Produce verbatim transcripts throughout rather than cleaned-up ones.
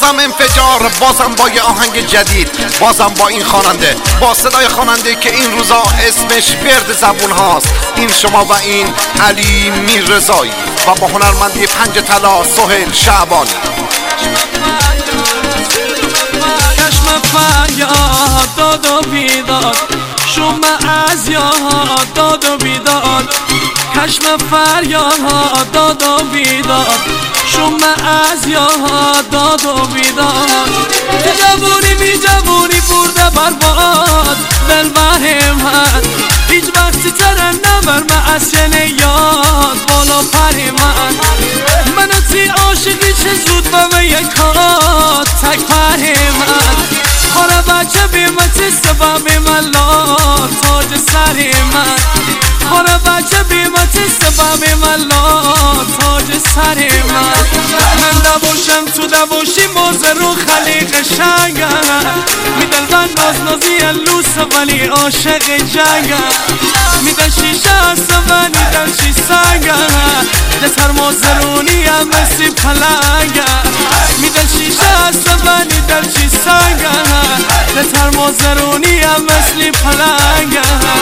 بازم انفجار، بازم با یه آهنگ جدید، بازم با این خواننده، با صدای خواننده که این روزا اسمش ورد زبون هاست. این شما و این علی میررضایی و با هنرمندی پنج طلا سهیل شعبانی. چشم فریاد داد و بیداد، شوم از یاد داد و بیداد. چشم فریاد داد و بیداد، شوم از یاد داد و بیداد. بی جوونی بی جوونی برده برباد دلبر من، هیچ وقتی ترنم بر معسل یاد بالا پر من. منو تی عاشقی چه زود به یکات تک پر من. خاره بچه بیمتی سبب من لار تاج سر من. خاره بچه بیمتی سبب من لار تاج سر من. من نباشم تو نباشی موزه رو خلیق شنگم. میدل من ناز نازی لوس ولی عاشق جنگم. میدل شیشه هست ولی دل شی سنگم. دتر موزرونی هم مثل پلنگم. میدل شیشه هست ولی دل شی سنگم. دتر موزرونی هم مثل پلنگم.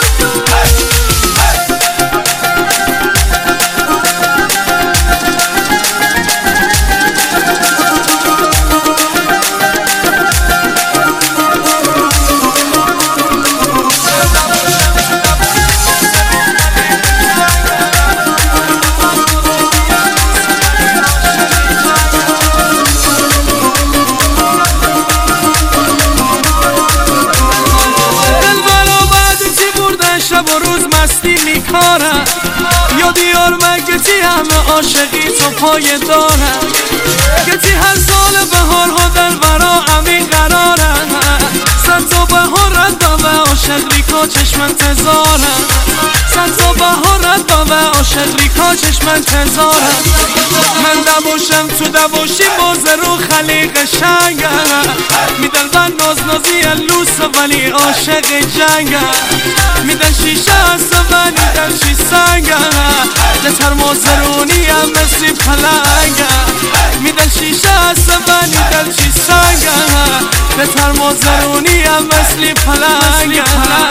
شب و روز مستی میکارم، یا دیار مگتی همه عاشقی تو پای دارم. گتی هر سال بهار ها در برا امی قرارم. صد تا بهار رد و عاشق ریکا چشم انتظارم. صد تا بهار رد و عاشق ریکا چشم انتظارم. من نباشم تو نباشی موزه رو خلیق شنگم. میدل من ناز نازی لوس ولی عاشق جنگم. میدل شیشه هست ولی دل شی سنگم. دتر موزرونی هم مثل پلنگم. میدل شیشه هست ولی دل شی سنگم. دتر موزرونی هم مثل پلنگم.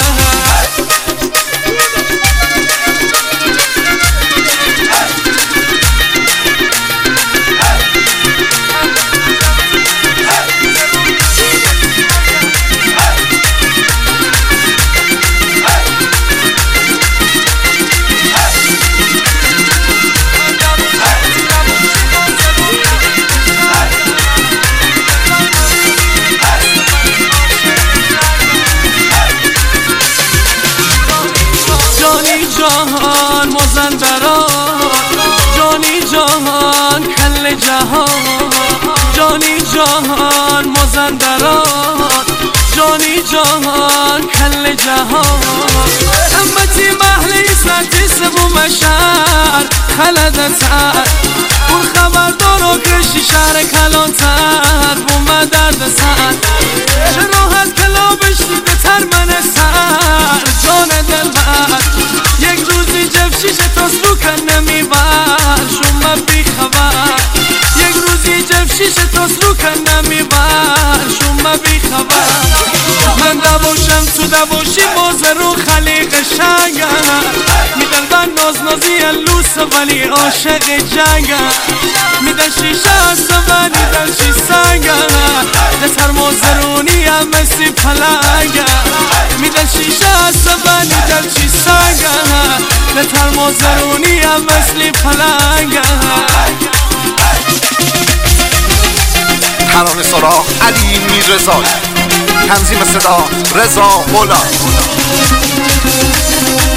جهان مازندران، جانی جهان کل جهان. جانی جهان مازندران، جانی جهان کل جهان. همتی محلی ساتی سبو مشهر خلدتر. اون خبردار و کشی شهر کلانتر بوم درد سر. چه راحت کلا بشنیده تر من سر جان دل بر. یک روزی جفشیشه تا سلوکن نمیبر شما بی خبر. یک روزی جفشیشه تا سلوکن نمیبر شما بی خبر. من نباشم تو نباشی موزه رو خلیق شنگم. میدل من ناز نازی لوس ولی عاشق جنگم. میدل شیشه هست ولی دل شی سنگم. دتر موزرونی هم مثل پلنگم. میدل شیشه هست ولی دل شی سنگم. دتر موزرونی هم مثل پلنگم. ترانه سرا علی میررضایی، تنظیم صدا رضا غلام.